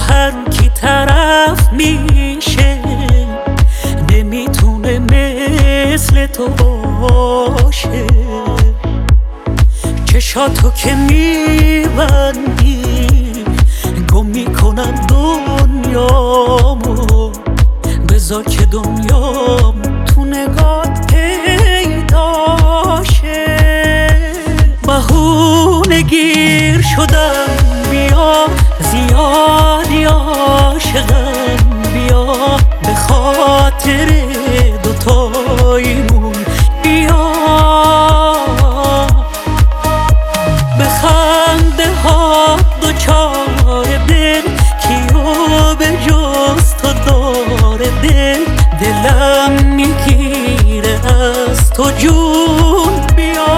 هر کی طرف میشه نمیتونه مثل تو باشه. چشاتو که میبندی گم میکنم دنیامو، بذار که دنیام تو نگات پیداشه. بهونه گیر شدم بیا، زیادی عاشقم بیا، به خاطر دوتاییمون بیا. به خنده ها دوچار دل کیو به جز تو داره دل، دلم میگیره از تو جون بیا.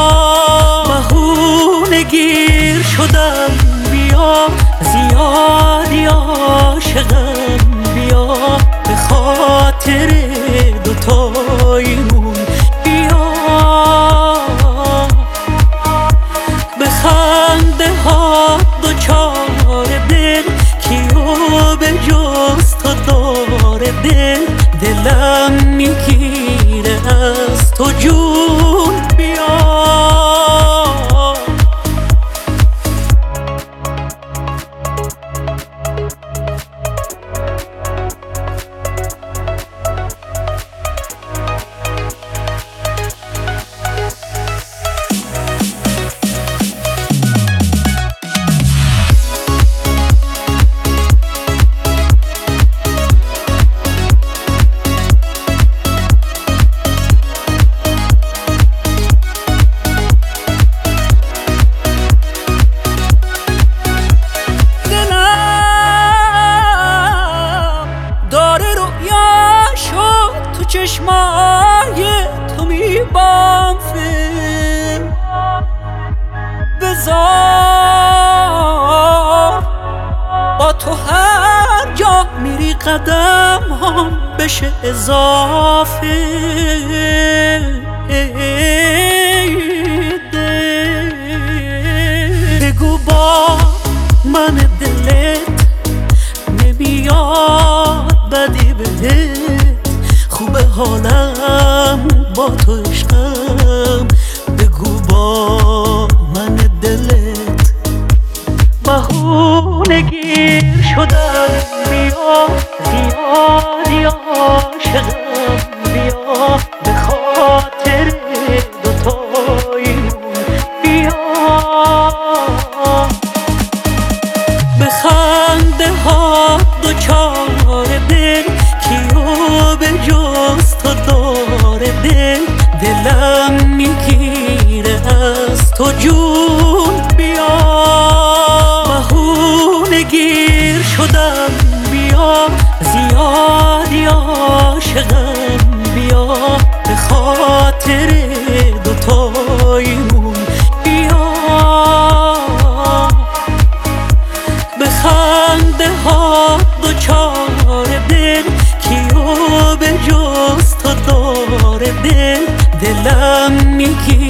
بهونه گیر شدم بیا، زیادی عاشقم بیا، به خاطر دوتاییمون بیا. به خنده ها دوچار دل کیو به جز تو داره دل، دلم میگیره از تو جون بیا. چشمای تو میبام فیلم بذار، با تو هر جا میری قدم هم بشه اضافه. بگو با من دلت نمیاد بدی بهت، خوبه حالم با تو عشقم. بگو با من دلت بهونه گیر شدم بیا، زیادی عاشقم بیا، به خاطر دوتاییمون بیا. به خنده ها دوچار دل کیو به جز تو داره دل، دلم میگیره از تو جون بیا. بهونه گیر شدم بیا، زیادی عاشقم بیا، به خاطر دوتاییمون بیا. به خنده ها دوچار دل کیو به جز تو داره دل، دلم میگی